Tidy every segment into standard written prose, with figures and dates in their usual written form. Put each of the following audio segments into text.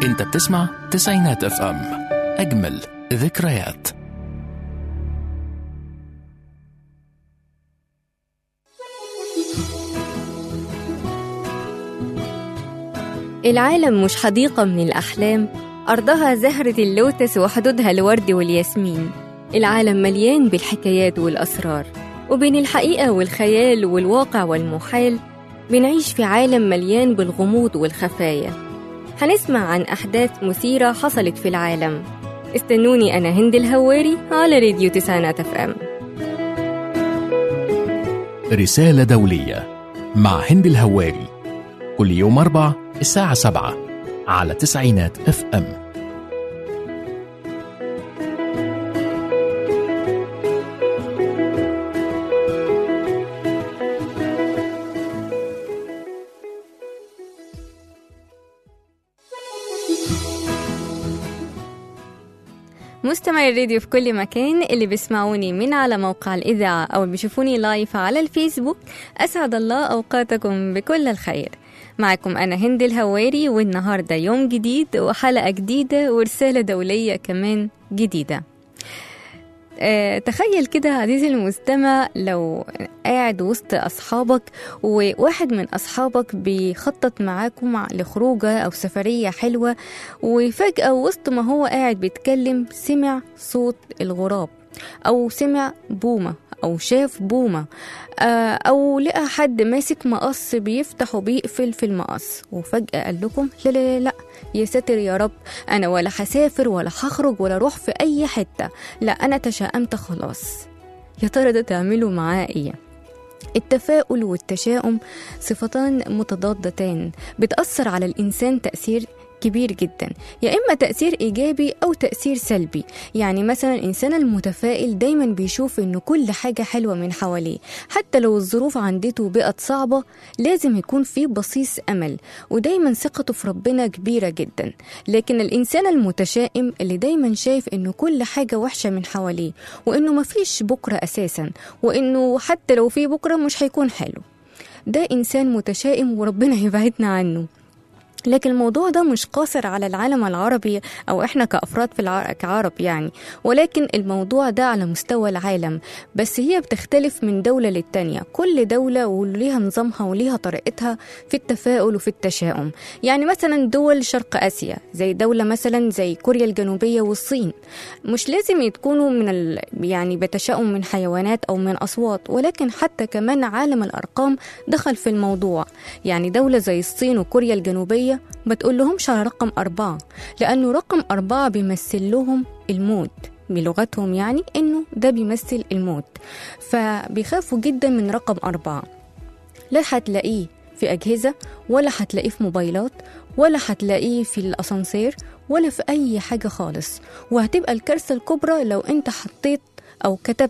انت بتسمع تسعينات اف ام، اجمل ذكريات. العالم مش حديقة من الأحلام، أرضها زهرة اللوتس وحدودها الورد والياسمين. العالم مليان بالحكايات والأسرار، وبين الحقيقة والخيال والواقع والمحال بنعيش في عالم مليان بالغموض والخفايا. هنسمع عن أحداث مثيرة حصلت في العالم. استنوني أنا هند الهواري على راديو تسعينات اف ام. رسالة دولية مع هند الهواري، كل يوم 4 الساعة 7 على تسعينات اف ام. مستمعي الراديو في كل مكان، اللي بيسمعوني من على موقع الإذاعة أو بيشوفوني لايف على الفيسبوك، أسعد الله أوقاتكم بكل الخير. معكم أنا هند الهواري، والنهاردة يوم جديد وحلقة جديدة ورسالة دولية كمان جديدة. تخيل كده عزيزي المستمع، لو قاعد وسط أصحابك وواحد من أصحابك بيخطط معاكم لخروجة أو سفرية حلوة، وفجأة وسط ما هو قاعد بيتكلم سمع صوت الغراب، أو سمع بومة، أو شاف بومة، أو لقى حد ماسك مقص بيفتح وبيقفل في المقص، وفجأة قال لكم لا لا لا يا ساتر يا رب، أنا ولا هسافر ولا هخرج ولا أروح في أي حتة، لا أنا تشاءمت خلاص. يا ترى ده تعملوا معاه إيه؟ التفاؤل والتشاؤم صفتان متضادتان بتأثر على الإنسان تأثير كبير جدا، يا إما تأثير إيجابي أو تأثير سلبي. يعني مثلا الإنسان المتفائل دايما بيشوف إنه كل حاجة حلوة من حواليه، حتى لو الظروف عندته بقت صعبة لازم يكون فيه بصيص أمل، ودايما ثقته في ربنا كبيرة جدا. لكن الإنسان المتشائم اللي دايما شايف إنه كل حاجة وحشة من حواليه، وإنه مفيش بكرة أساسا، وإنه حتى لو في بكرة مش هيكون حلو، ده إنسان متشائم وربنا يبعدنا عنه. لكن الموضوع ده مش قاصر على العالم العربي أو إحنا كأفراد في كعرب يعني، ولكن الموضوع ده على مستوى العالم، بس هي بتختلف من دولة للتانية. كل دولة وليها نظامها وليها طريقتها في التفاؤل وفي التشاؤم. يعني مثلا دول شرق آسيا زي دولة مثلا زي كوريا الجنوبية والصين، مش لازم تكونوا يعني بتشاؤم من حيوانات أو من أصوات، ولكن حتى كمان عالم الأرقام دخل في الموضوع. يعني دولة زي الصين وكوريا الجنوبية ما تقول لهمش على رقم 4، لأنه رقم 4 بيمثل لهم الموت بلغتهم، يعني إنه ده بيمثل الموت، فبيخافوا جدا من رقم 4. لا هتلاقيه في أجهزة، ولا هتلاقيه في موبايلات، ولا هتلاقيه في الأسانسير، ولا في أي حاجة خالص. وهتبقى الكارثة الكبرى لو أنت حطيت أو كتبت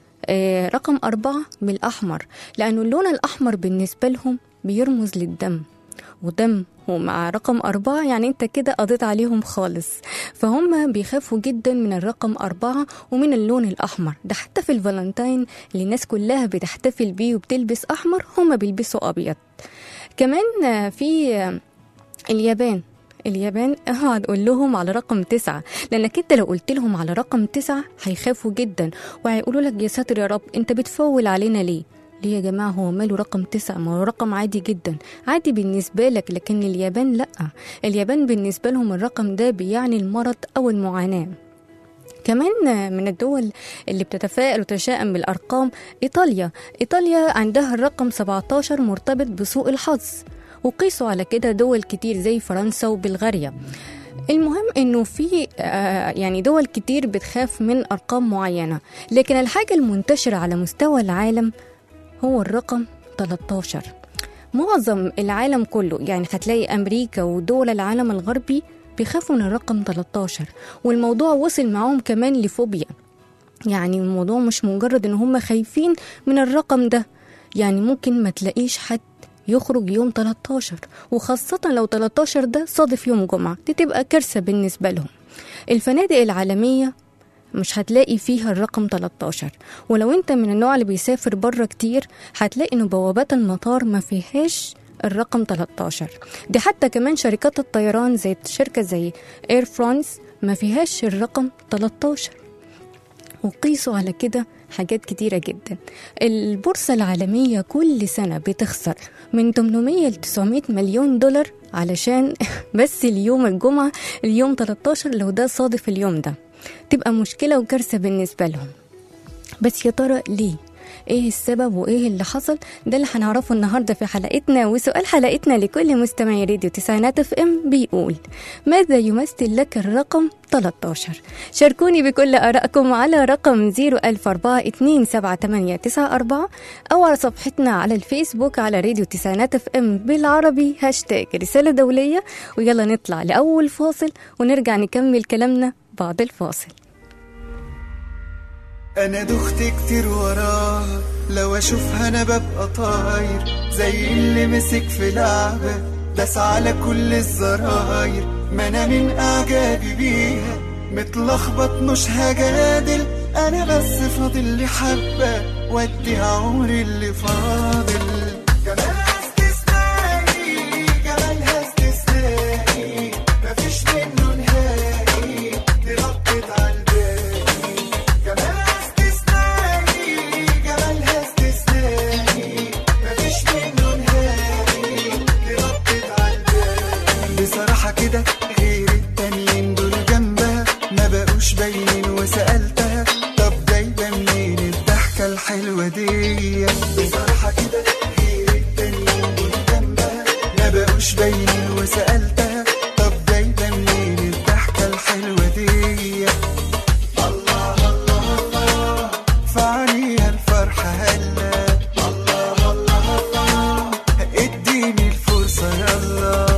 رقم 4 بالأحمر، لأنه اللون الأحمر بالنسبة لهم بيرمز للدم، ودم ومع رقم 4 يعني انت كده قضيت عليهم خالص. فهم بيخافوا جدا من الرقم 4 ومن اللون الأحمر ده. حتى في الفالنتين اللي الناس كلها بتحتفل بيه وبتلبس أحمر، هم بيلبسوا أبيض. كمان في اليابان هقول لهم على رقم 9، لأنك انت لو قلت لهم على رقم 9 هيخافوا جدا وهيقولوا لك يا ساتر يا رب انت بتفول علينا ليه يا جماعة؟ هو ماله رقم 9؟ ما هو رقم عادي جدا، عادي بالنسبة لك، لكن اليابان لأ، اليابان بالنسبة لهم الرقم ده بيعني المرض أو المعاناة. كمان من الدول اللي بتتفائل وتشائم بالأرقام إيطاليا عندها الرقم 17 مرتبط بسوء الحظ، وقيسوا على كده دول كتير زي فرنسا وبلغاريا. المهم انه في يعني دول كتير بتخاف من أرقام معينة، لكن الحاجة المنتشرة على مستوى العالم هو الرقم 13. معظم العالم كله، يعني هتلاقي أمريكا ودول العالم الغربي بيخافوا من الرقم 13، والموضوع وصل معهم كمان لفوبيا. يعني الموضوع مش مجرد ان هم خايفين من الرقم ده، يعني ممكن ما تلاقيش حد يخرج يوم 13، وخاصة لو 13 ده صادف يوم جمعة، دي تبقى كارثة بالنسبة لهم. الفنادق العالمية مش هتلاقي فيها الرقم 13، ولو انت من النوع اللي بيسافر بره كتير هتلاقي ان بوابات المطار ما فيهاش الرقم 13. دي حتى كمان شركات الطيران زي شركة زي اير فرانس ما فيهاش الرقم 13. وقيسوا على كده حاجات كتيرة جدا. البورصة العالمية كل سنة بتخسر من 800 ل 900 مليون دولار علشان بس اليوم الجمعة اليوم 13 لو ده صادف اليوم ده تبقى مشكلة وكارثة بالنسبة لهم. بس يا ترى ليه؟ ايه السبب وايه اللي حصل؟ ده اللي هنعرفه النهارده في حلقتنا. وسؤال حلقتنا لكل مستمعي راديو تسعينات اف ام بيقول: ماذا يمثل لك الرقم 13؟ شاركوني بكل آرائكم على رقم 010427889 او على صفحتنا على الفيسبوك على راديو تسعينات اف ام بالعربي هاشتاج رسالة دولية. ويلا نطلع لأول فاصل ونرجع نكمل كلامنا بعد الفاصل. انا دخت كتير وراها، لو اشوفها انا ببقى طاير زي اللي مسك في لعبة داس على كل الزراير. ما انا من اعجابي بيها متلخبط مش هجادل، انا بس فاضل لي حبة واديها عمري اللي فاضل. جمالها استثنائي جمالها استثنائي مفيش منه نهائي، دي ربت عالباقي. جمالها بصراحة كده غير التانيين دول جنبها ما بقوش باينين، وسألتها طب جايبة منين الضحكة الحلوة دي؟ بصراحة كده غير التانيين دول جنبها ما بقوش باينين، وسألتها طب جايبة منين الضحكة الحلوة دي؟ الله الله الله في عينيها الفرحة هلا، الله الله الله اديني الفرصة يلا.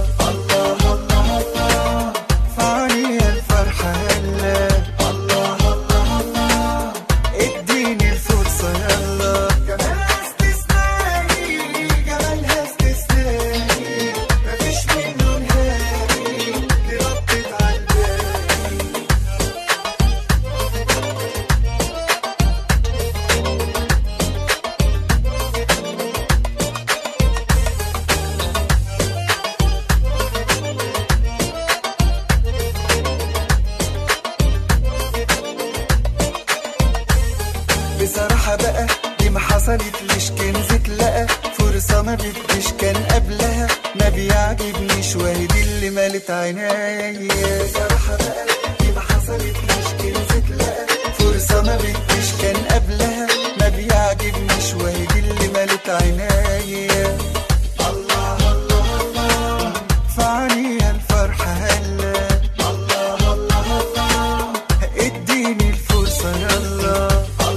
بصراحة بقى دي ما حصلتليش، كنز اتلقى فرصة ما بديش كان قبلها، ما بيعجبنيش وهي دي اللي مالت عينيا. بصراحة بقى دي ما حصلتليش، كنز اتلقى فرصة ما بديش كان قبلها، ما بيعجبنيش وهي دي اللي مالت عينيا. الله الله الله في عينيها الفرحة هلا، الله الله الله اديني الفرصة يلا.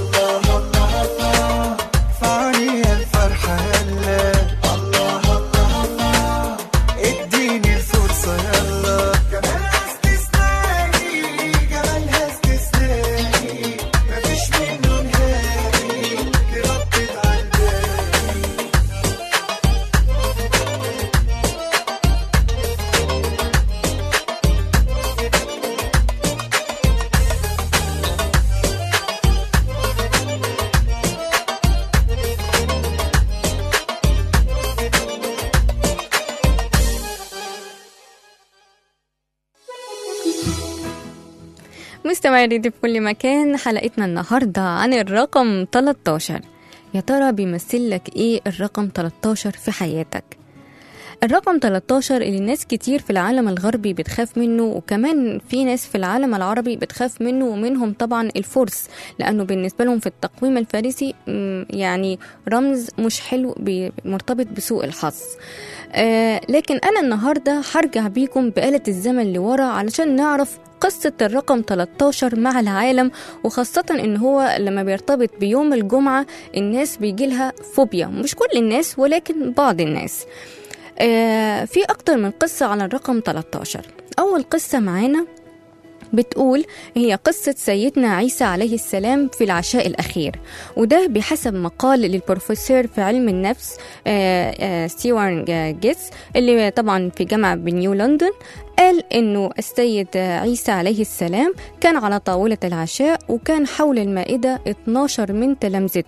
مستمعي راديو في كل مكان، حلقتنا النهاردة عن الرقم 13. يا ترى بيمثل لك ايه الرقم 13 في حياتك؟ الرقم 13 اللي ناس كتير في العالم الغربي بتخاف منه، وكمان في ناس في العالم العربي بتخاف منه، ومنهم طبعا الفرس، لأنه بالنسبة لهم في التقويم الفارسي يعني رمز مش حلو مرتبط بسوء الحظ. لكن أنا النهاردة هرجع بيكم بآلة الزمن لورا علشان نعرف قصة الرقم 13 مع العالم، وخاصة إن هو لما بيرتبط بيوم الجمعة الناس بيجيلها فوبيا، مش كل الناس ولكن بعض الناس. في أكتر من قصة على الرقم 13. أول قصة معانا بتقول هي قصة سيدنا عيسى عليه السلام في العشاء الأخير، وده بحسب مقال للبروفيسور في علم النفس ستيوارت جيتس اللي طبعا في جامعة بنيو لندن. قال إنه السيد عيسى عليه السلام كان على طاولة العشاء، وكان حول المائدة 12 من تلامذته،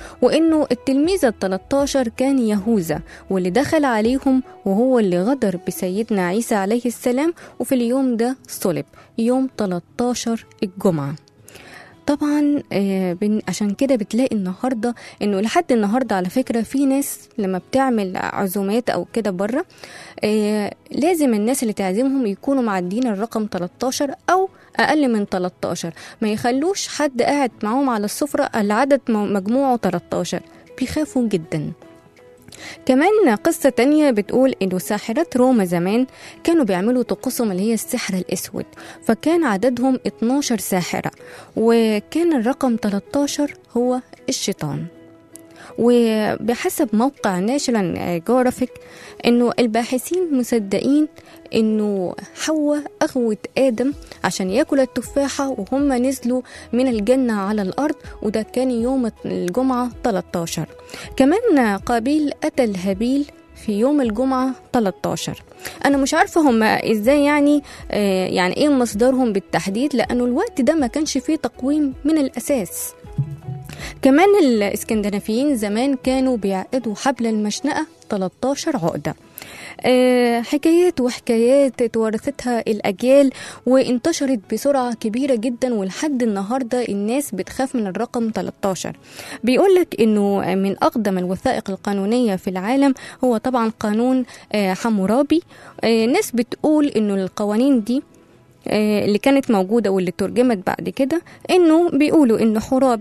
وإنه التلميذ ال13 كان يهوذا، واللي دخل عليهم وهو اللي غدر بسيدنا عيسى عليه السلام، وفي اليوم ده صلب يوم 13 الجمعة. طبعا عشان كده بتلاقي النهاردة انه لحد النهاردة على فكرة في ناس لما بتعمل عزومات او كده بره لازم الناس اللي تعزمهم يكونوا معدين الرقم 13 او اقل من 13، ما يخلوش حد قاعد معهم على السفرة العدد مجموعه 13، بيخافوا جدا. كمان قصة تانية بتقول إنه ساحرات روما زمان كانوا بيعملوا طقوسهم اللي هي السحر الأسود، فكان عددهم 12 ساحرة، وكان الرقم 13 هو الشيطان. وبحسب موقع ناشونال جيوغرافيك إنه الباحثين مصدقين إنه حواء أغوت آدم عشان يأكل التفاحة وهم نزلوا من الجنة على الأرض، وده كان يوم الجمعة 13. كمان قابيل قتل هابيل في يوم الجمعة 13. أنا مش عارفة هم إزاي يعني إيه مصدرهم بالتحديد، لأنه الوقت ده ما كانش فيه تقويم من الأساس. كمان الاسكندنافيين زمان كانوا بيعقدوا حبل المشنقة 13 عقدة. حكايات وحكايات اتورثتها الأجيال وانتشرت بسرعة كبيرة جدا، ولحد النهاردة الناس بتخاف من الرقم 13. بيقولك إنه من أقدم الوثائق القانونية في العالم هو طبعا قانون حمورابي. ناس بتقول إنه القوانين دي اللي كانت موجودة واللي ترجمت بعد كده، إنه بيقولوا إنه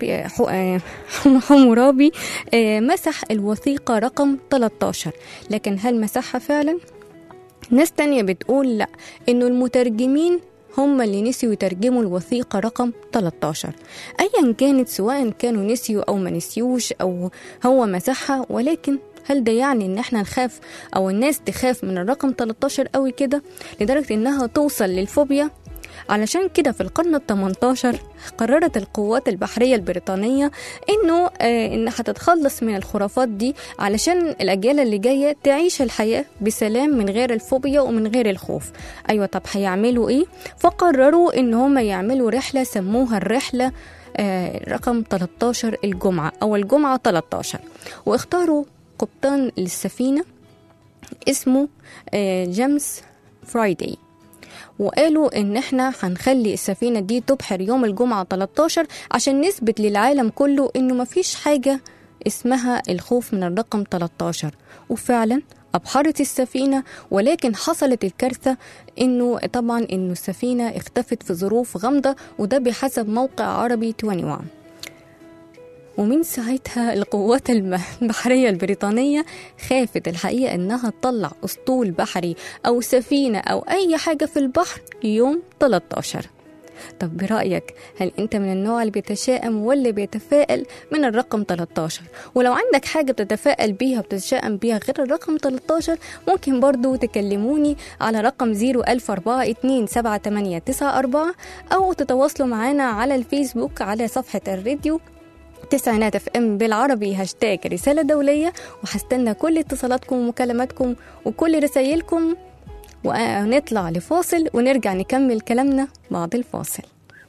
حمورابي مسح الوثيقة رقم 13، لكن هل مسحها فعلا؟ ناس تانية بتقول لا، إنه المترجمين هم اللي نسيوا يترجموا الوثيقة رقم 13. أيا كانت، سواء كانوا نسيوا أو ما نسيوش أو هو مسحها، ولكن هل ده يعني ان احنا نخاف او الناس تخاف من الرقم 13 قوي كده لدرجة انها توصل للفوبيا؟ علشان كده في القرن ال18 قررت القوات البحرية البريطانية انها هتتخلص من الخرافات دي علشان الاجيال اللي جاية تعيش الحياة بسلام من غير الفوبيا ومن غير الخوف. ايوه، طب هيعملوا ايه؟ فقرروا ان هم يعملوا رحلة سموها الرحلة رقم 13 الجمعة او الجمعة 13، واختاروا قبطان للسفينة اسمه جيمس فرايداي، وقالوا ان احنا هنخلي السفينة دي تبحر يوم الجمعة 13 عشان نثبت للعالم كله انه مفيش حاجة اسمها الخوف من الرقم 13. وفعلا أبحرت السفينة، ولكن حصلت الكارثة انه طبعا انه السفينة اختفت في ظروف غامضة، وده بحسب موقع عربي 21. ومن ساعتها القوات البحرية البريطانية خافت الحقيقة انها تطلع اسطول بحري او سفينة او اي حاجة في البحر يوم 13. طب برأيك هل انت من النوع اللي بيتشائم ولا بيتفائل من الرقم 13؟ ولو عندك حاجة بتتفائل بيها وبتتشائم بيها غير الرقم 13 ممكن برضو تكلموني على رقم 010427894 او تتواصلوا معنا على الفيسبوك على صفحة الراديو تسعينات اف ام بالعربي #رسالة دولية، وهستنى كل اتصالاتكم ومكالماتكم وكل رسائلكم. ونطلع لفاصل ونرجع نكمل كلامنا بعد الفاصل.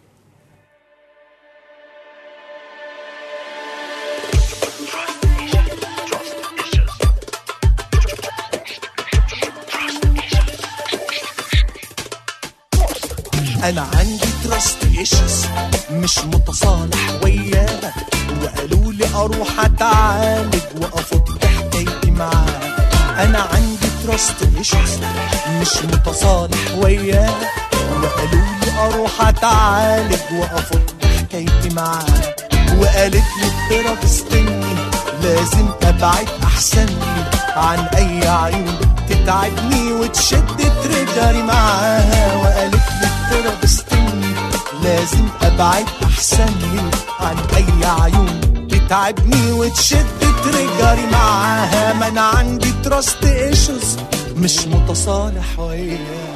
أنا عندي تراست إيشوز مش متصالح وياها، وقالوا لي أروح أتعالج وأفض حكايتي معاها. أنا عندي تراست إيشوز مش متصالح وياها، وقالوا لي أروح أتعالج وأفض حكايتي معاها. وقالت لي التراستني لازم أبعد أحسن لي عن أي عيون تتعبني وتشد تريجري معاها. وقالت لي التراستني لازم أبعد أحسن لي عن أي عيون تتعبني وتشد تريجري معاها. ما أنا عندي تراست إيشوز مش متصالح وياها.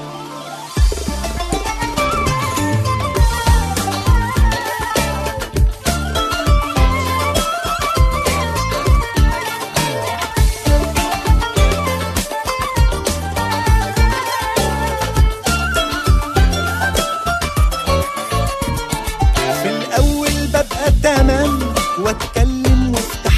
واتكلم وافتح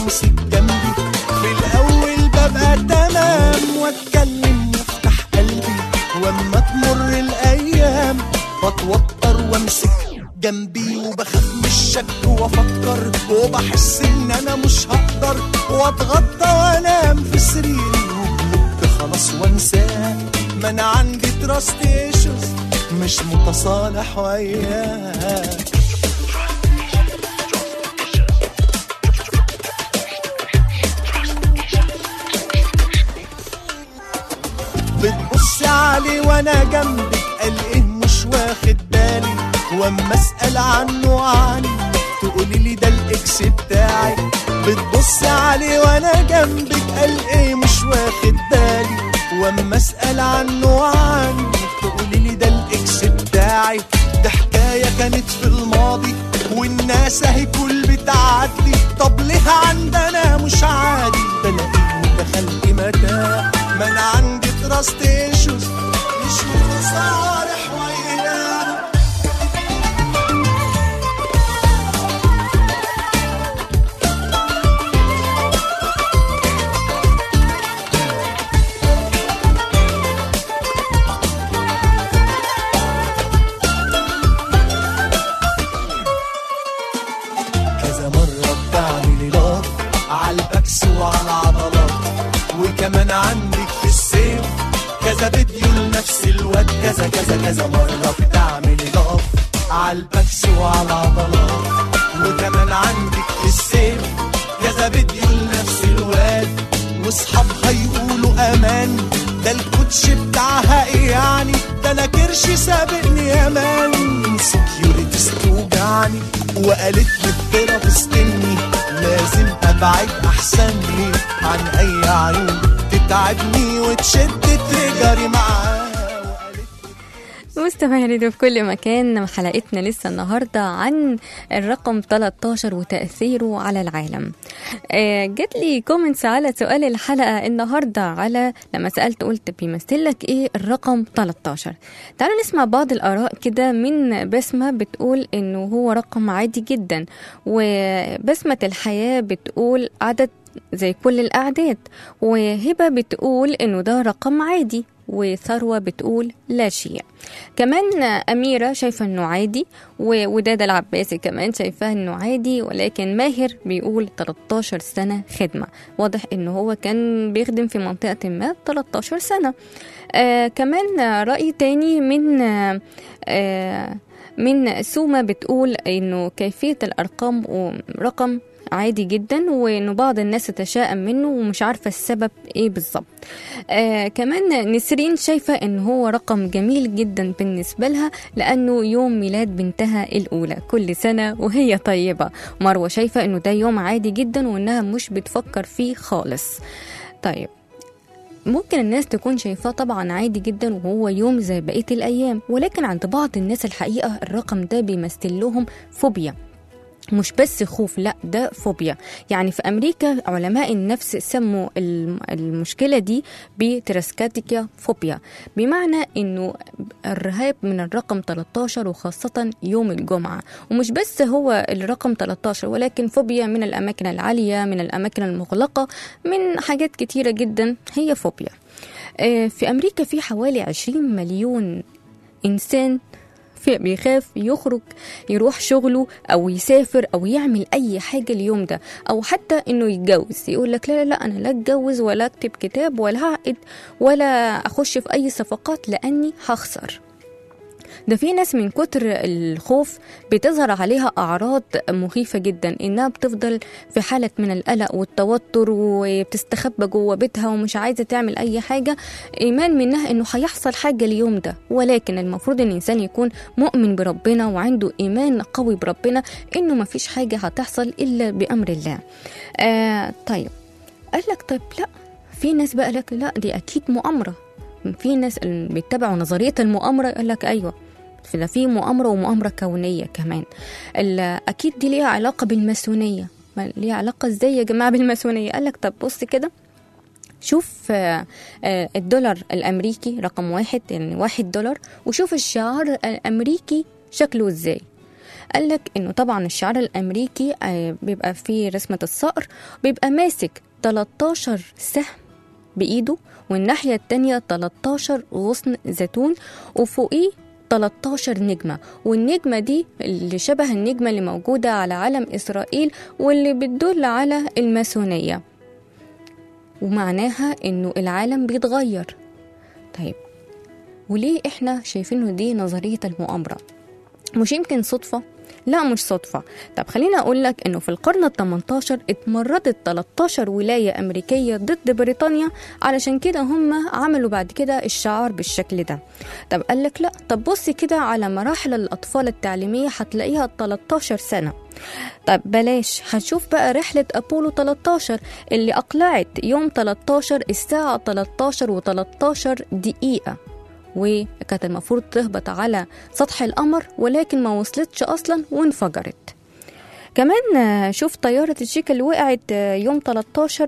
وامسك جنبي. في الاول ببقى تمام واتكلم وافتح قلبي، واما تمر الايام بتوتر وامسك جنبي، وبخاف من الشك وافكر وبحس ان انا مش هقدر، واتغطى وانام في سريري وبنط خلاص وانساه. ما انا عندي تراست ايشوز مش متصالح وياه. بتبص علي وانا جنبك قال ايه مش واخد بالي، واما اسال عنه عني تقولي لي ده الاكس بتاعي. بتبص علي وانا جنبك قال ايه مش واخد بالي، واما اسال عنه عني تقولي لي ده الاكس بتاعي. ده حكايه كانت في الماضي والناس اهي كل بتعدي، طب ليه عندنا مش عادي؟ بلاقيه دخلت متاع. ما انا عندي تراست ايشوز مش متصالح وياه. كذا مرة بتعملي لاف عالبكس وعلى العضلات، وكمان عندك في السيف كذا فيديو لنفس الواد. كذا كذا كذا مرة بتعملي لاف عالبكس وعلى العضلات، وكمان عندك في السيف كذا فيديو لنفس الواد. واصحابها يقولوا امان ده الكوتش بتاعها ايه يعني، ده انا كرشي سابقني يا مان. سكيورتيز توجعني وقالت لي الثيرابيست اني لازم ابعد احسن لي عن اي عيون تتعبني وتشد تريجري معاه. مستمعين في كل مكان، حلقتنا لسه النهاردة عن الرقم 13 وتأثيره على العالم. جات لي كومنتس على سؤال الحلقة النهاردة، على لما سألت قلت بيمثلك ايه الرقم 13. تعالوا نسمع بعض الآراء كده. من بسمة بتقول انه هو رقم عادي جدا، وبسمة الحياة بتقول عدد زي كل الأعداد، وهبة بتقول انه ده رقم عادي، وثروة بتقول لا شيء. كمان أميرة شايفة أنه عادي، ودادة العباسي كمان شايفاه أنه عادي، ولكن ماهر بيقول 13 سنة خدمة. واضح أنه هو كان بيخدم في منطقة ما 13 سنة. كمان رأي تاني من سومة بتقول أنه كيفية الأرقام رقم عادي جدا، وانه بعض الناس تتشائم منه ومش عارفة السبب ايه بالظبط. كمان نسرين شايفة ان هو رقم جميل جدا بالنسبة لها لانه يوم ميلاد بنتها الاولى، كل سنة وهي طيبة. مروة شايفة انه ده يوم عادي جدا وانها مش بتفكر فيه خالص. طيب ممكن الناس تكون شايفاه طبعا عادي جدا وهو يوم زي بقية الايام، ولكن عند بعض الناس الحقيقة الرقم ده بيمثل لهم فوبيا، مش بس خوف، لا ده فوبيا. يعني في أمريكا علماء النفس سموا المشكلة دي بتراسكاتيكيا فوبيا، بمعنى أنه الرهاب من الرقم 13 وخاصة يوم الجمعة. ومش بس هو الرقم 13 ولكن فوبيا من الأماكن العالية، من الأماكن المغلقة، من حاجات كتيرة جدا هي فوبيا. في أمريكا في حوالي 20 مليون إنسان بيخاف يخرج يروح شغله أو يسافر أو يعمل أي حاجة اليوم ده، أو حتى إنه يتجوز. يقول لك لا لا لا، أنا لا أتجوز ولا أكتب كتاب ولا هعقد ولا أخش في أي صفقات لأني هخسر. ده في ناس من كتر الخوف بتظهر عليها أعراض مخيفة جدا، إنها بتفضل في حالة من القلق والتوتر وبتستخبى جوه بيتها ومش عايزة تعمل أي حاجة، إيمان منها إنه هيحصل حاجة اليوم ده. ولكن المفروض إن الإنسان يكون مؤمن بربنا وعنده إيمان قوي بربنا إنه مفيش حاجة هتحصل إلا بأمر الله. طيب قال لك طيب لا، في ناس بقى لك لا دي أكيد مؤامرة. في ناس بيتبعوا نظرية المؤامرة يقول لك أيوة في مؤامرة ومؤامرة كونية كمان. أكيد دي ليها علاقة بالماسونية. ليها علاقة إزاي يا جماعة بالماسونية؟ قال لك طب بص كده، شوف الدولار الأمريكي رقم 1 يعني $1، وشوف الشعار الأمريكي شكله إزاي. قالك إنه طبعا الشعار الأمريكي بيبقى فيه رسمة الصقر، بيبقى ماسك 13 سهم بإيده، والناحية التانية 13 غصن زيتون، وفوقيه 13 نجمة، والنجمة دي اللي شبه النجمة اللي موجودة على علم إسرائيل واللي بتدل على الماسونية، ومعناها إنه العالم بيتغير. طيب وليه إحنا شايفينه دي نظرية المؤامرة؟ مش يمكن صدفة؟ لا مش صدفة. طب خلينا أقول لك إنه في القرن ال18 اتمردت 13 ولاية أمريكية ضد بريطانيا، علشان كده هم عملوا بعد كده الشعار بالشكل ده. طب قال لك لا، طب بصي كده على مراحل الأطفال التعليمية هتلاقيها 13 سنة. طب بلاش، هتشوف بقى رحلة أبولو 13 اللي أقلعت يوم 13 الساعة 13:13 دقيقة، وكانت المفروض تهبط على سطح القمر ولكن ما وصلتش أصلا وانفجرت. كمان شوف طيارة الشيكا اللي وقعت يوم 13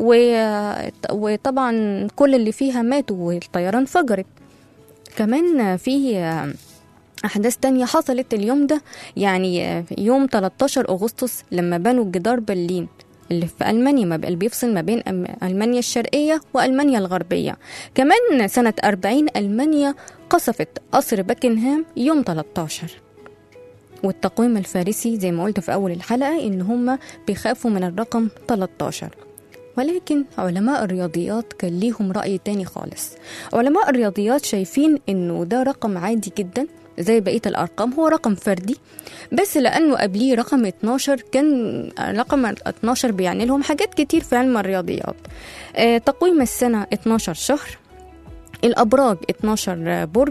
وطبعا كل اللي فيها ماتوا والطيارة انفجرت. كمان في أحداث تانية حصلت اليوم ده، يعني يوم 13 أغسطس لما بنوا جدار برلين اللي في ألمانيا، اللي بيفصل ما بين ألمانيا الشرقية وألمانيا الغربية. كمان سنة 40 ألمانيا قصفت قصر باكنهام يوم 13. والتقويم الفارسي زي ما قلت في أول الحلقة إن هم بيخافوا من الرقم 13. ولكن علماء الرياضيات كان ليهم رأي تاني خالص. علماء الرياضيات شايفين إنه ده رقم عادي جدا زي بقية الأرقام، هو رقم فردي، بس لأنه قبليه رقم 12 كان رقم 12 بيعني لهم حاجات كتير في علم الرياضيات. تقويم السنة 12 شهر، الأبراج 12 برج،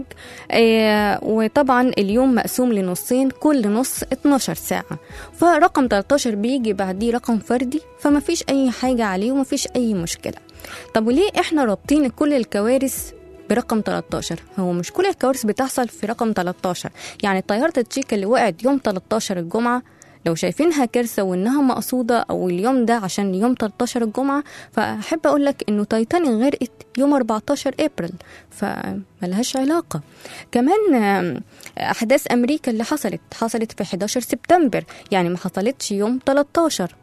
وطبعا اليوم مقسوم لنصين، كل نص 12 ساعة، فرقم 13 بيجي بعديه رقم فردي، فما فيش أي حاجة عليه وما فيش أي مشكلة. طب وليه إحنا رابطين كل الكوارث برقم 13؟ هو مش كل الكوارث بتحصل في رقم 13. يعني طيارة الشيكا اللي وقعت يوم 13 الجمعة لو شايفينها كارثة وإنها مقصودة أو اليوم ده عشان يوم 13 الجمعة، فأحب أقول لك إنه تايتانيك غرقت يوم 14 أبريل، فملهاش علاقة. كمان أحداث أمريكا اللي حصلت في 11 سبتمبر، يعني ما حصلتش يوم 13.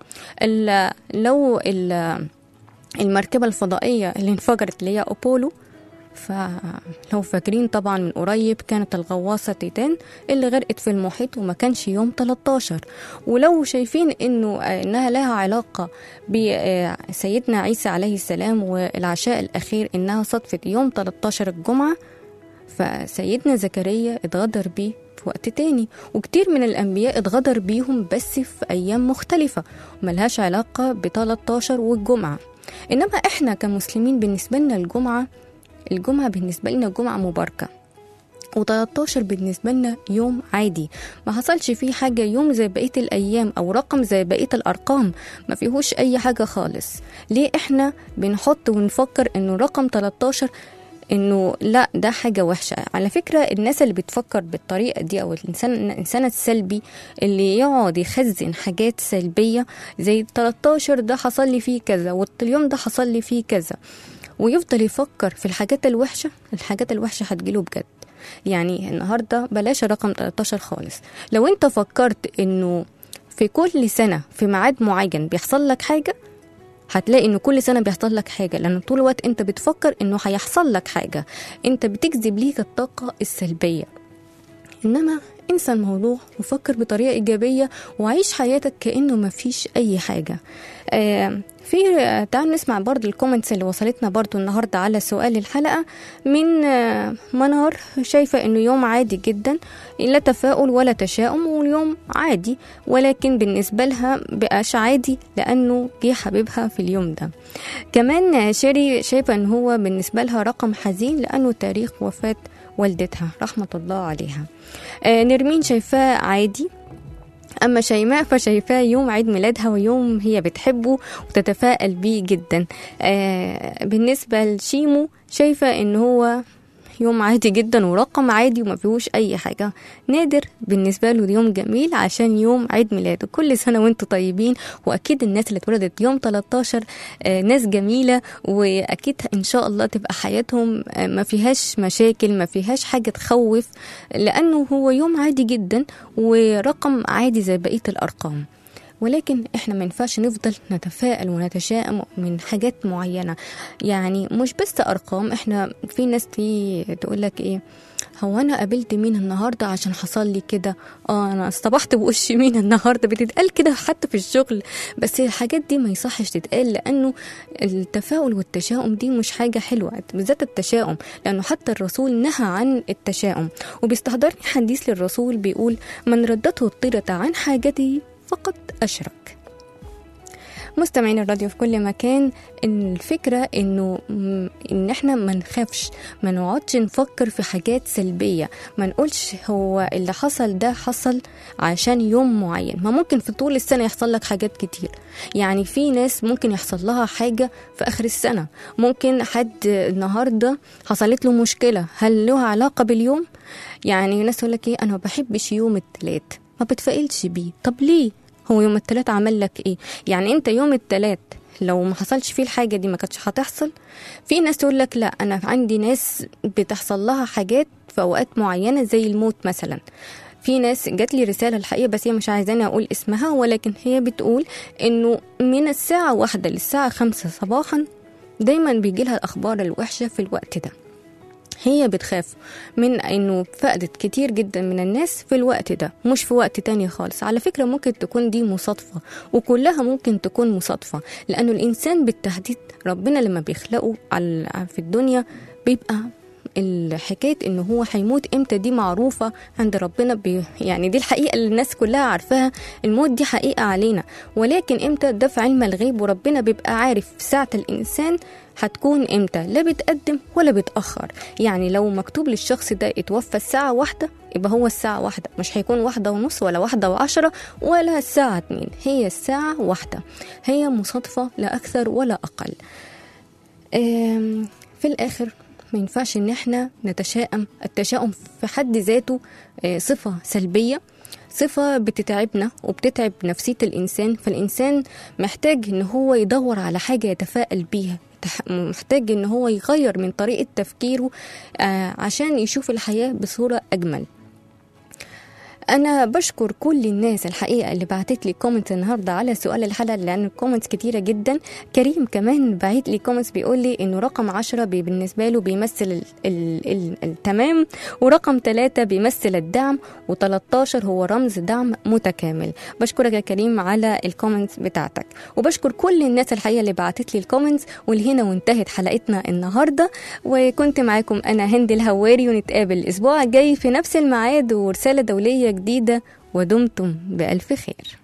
لو المركبة الفضائية اللي انفجرت اللي هي أبولو، فلو فاكرين طبعا من قريب كانت الغواصة تيتان اللي غرقت في المحيط وما كانش يوم 13. ولو شايفين إنها لها علاقة بسيدنا عيسى عليه السلام والعشاء الأخير إنها صدفت يوم 13 الجمعة، فسيدنا زكريا اتغدر بيه في وقت تاني، وكتير من الأنبياء اتغدر بيهم بس في أيام مختلفة ملهاش علاقة ب13 والجمعة. إنما إحنا كمسلمين بالنسبة لنا الجمعة بالنسبة لنا جمعة مباركة، و13 بالنسبة لنا يوم عادي ما حصلش فيه حاجة، يوم زي بقية الأيام أو رقم زي بقية الأرقام ما فيهوش أي حاجة خالص. ليه إحنا بنحط ونفكر إنه رقم 13 إنه لا ده حاجة وحشة؟ على فكرة الناس اللي بتفكر بالطريقة دي أو الإنسان السلبي اللي يقعد يخزن حاجات سلبية زي 13 ده حصل لي فيه كذا واليوم ده حصل لي فيه كذا، ويفضل يفكر في الحاجات الوحشة هتجيله بجد. يعني النهاردة بلاش رقم 13 خالص. لو انت فكرت انه في كل سنة في ميعاد معين بيحصل لك حاجة، هتلاقي انه كل سنة بيحصل لك حاجة، لأن طول الوقت انت بتفكر انه هيحصل لك حاجة، انت بتجذب ليك الطاقة السلبية. انما انسى الموضوع وفكر بطريقة إيجابية وعيش حياتك كأنه ما فيش أي حاجة. تعال نسمع برضو الكومنتس اللي وصلتنا برضو النهاردة على سؤال الحلقة من منار. شايفة انه يوم عادي جدا، لا تفاؤل ولا تشاؤم، واليوم عادي، ولكن بالنسبة لها بقاش عادي لأنه جه حبيبها في اليوم ده. كمان شيري شايفة انه هو بالنسبة لها رقم حزين لأنه تاريخ وفاة والدتها رحمة الله عليها. نرمين شايفاه عادي، أما شيماء فشايفاه يوم عيد ميلادها ويوم هي بتحبه وتتفائل بيه جدا. بالنسبة لشيمو شايفة إن هو يوم عادي جدا ورقم عادي وما فيهوش اي حاجة. نادر بالنسبة له يوم جميل عشان يوم عيد ميلاده. كل سنة وانتم طيبين، واكيد الناس اللي اتولدت يوم 13 ناس جميلة، واكيد ان شاء الله تبقى حياتهم ما فيهاش مشاكل، ما فيهاش حاجة تخوف، لانه هو يوم عادي جدا ورقم عادي زي بقية الارقام. ولكن احنا ما ينفعش نفضل نتفائل ونتشائم من حاجات معينة، يعني مش بس ارقام. احنا في ناس تقول لك ايه، هو انا قابلت مين النهارده عشان حصل لي كده، انا اصطبحت بوش مين النهارده، بتتقال كده حتى في الشغل. بس الحاجات دي ما يصحش تتقال، لانه التفاؤل والتشاؤم دي مش حاجه حلوه، بالذات التشاؤم، لانه حتى الرسول نهى عن التشاؤم. وبيستحضرني حديث للرسول بيقول: من ردته الطيرة عن حاجته فقد أشرك. مستمعين الراديو في كل مكان، الفكرة إن إحنا ما نخافش، ما نقعدش نفكر في حاجات سلبية، ما نقولش هو اللي حصل ده حصل عشان يوم معين. ما ممكن في طول السنة يحصل لك حاجات كتير، يعني في ناس ممكن يحصل لها حاجة في آخر السنة، ممكن حد النهاردة حصلت له مشكلة، هل له علاقة باليوم؟ يعني ناس يقول لك إيه، أنا ما بحبش يوم الثلاث، ما بتفائلش بيه. طب ليه؟ هو يوم الثلاث عمل لك ايه؟ يعني انت يوم الثلاث لو ما حصلش فيه الحاجة دي ما كانتش هتحصل؟ في ناس تقول لك لا، انا عندي ناس بتحصل لها حاجات في اوقات معينة زي الموت مثلا. في ناس جات لي رسالة الحقيقة، بس هي مش عايزاني اقول اسمها، ولكن هي بتقول انه من الساعة 1 للساعة 5 صباحا دايما بيجي لها الاخبار الوحشة في الوقت ده. هي بتخاف من انه فقدت كتير جدا من الناس في الوقت ده، مش في وقت تاني خالص. على فكرة ممكن تكون دي مصادفة، وكلها ممكن تكون مصادفة، لانه الانسان بالتحديد ربنا لما بيخلقه في الدنيا بيبقى الحكاية انه هو هيموت امتى دي معروفة عند ربنا. يعني دي الحقيقة اللي الناس كلها عارفاها، الموت دي حقيقة علينا، ولكن امتى ده في علم الغيب، وربنا بيبقى عارف ساعة الانسان هتكون امتى، لا بتقدم ولا بتأخر. يعني لو مكتوب للشخص ده اتوفى الساعة 1 يبقى هو الساعة 1، مش هيكون 1:30 ولا 1:10 ولا الساعة 2، هي الساعة 1، هي مصادفة لا أكثر ولا أقل. في الآخر ما ينفعش ان احنا نتشائم. التشاؤم في حد ذاته صفة سلبية، صفة بتتعبنا وبتتعب نفسية الإنسان. فالإنسان محتاج ان هو يدور على حاجة يتفائل بيها، محتاج ان هو يغير من طريقة تفكيره عشان يشوف الحياة بصورة أجمل. أنا بشكر كل الناس الحقيقة اللي بعتت لي كومنت النهاردة على سؤال الحلقة، لأن الكومنتس كتيرة جدا. كريم كمان بعت لي كومنتس بيقول لي إنه رقم 10 بالنسبة له بيمثل التمام، ورقم 3 بيمثل الدعم، و13 هو رمز دعم متكامل. بشكرك يا كريم على الكومنتس بتاعتك، وبشكر كل الناس الحقيقة اللي بعتت لي الكومنتس. والهنا وانتهت حلقتنا النهاردة، وكنت معاكم أنا هند الهواري، ونتقابل الأسبوع الجاي في نفس الميعاد ورسالة دولية جديدة، ودمتم بألف خير.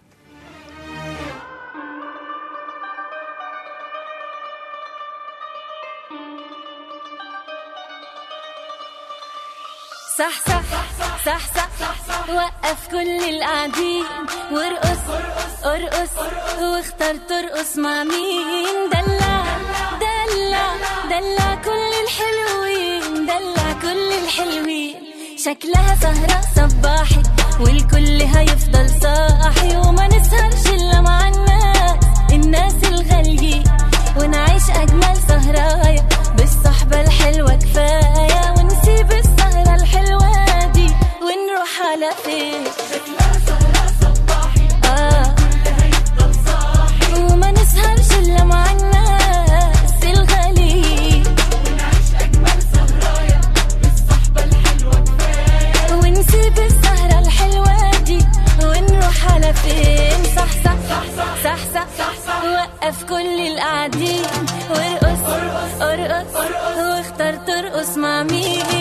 صح صح صح صح صح، وقف كل القاعدين وارقص ارقص، واختار ترقص مع مين. دلع دلع دلع كل الحلوين، دلع كل الحلوين. شكلها سهرة صباحي والكل هيفضل صاحي، وما نسهرش إلا مع الناس الغاليين، ونعيش أجمل سهرايا بالصحبة الحلوة كفاية، ونسيب السهرة الحلوة دي ونروح على فين. شكلها سهرة صباحي والكل هيفضل صاحي، وما نسهرش إلا مع الناس الغاليين، ونعيش أجمل سهرايا بالصحبة الحلوة كفاية، ونسيب السهرة الحلوة دي ونروح على فين. صح صح صح صح صح، وقف كل القاعدين وارقص ارقص، واختار ترقص مع مين.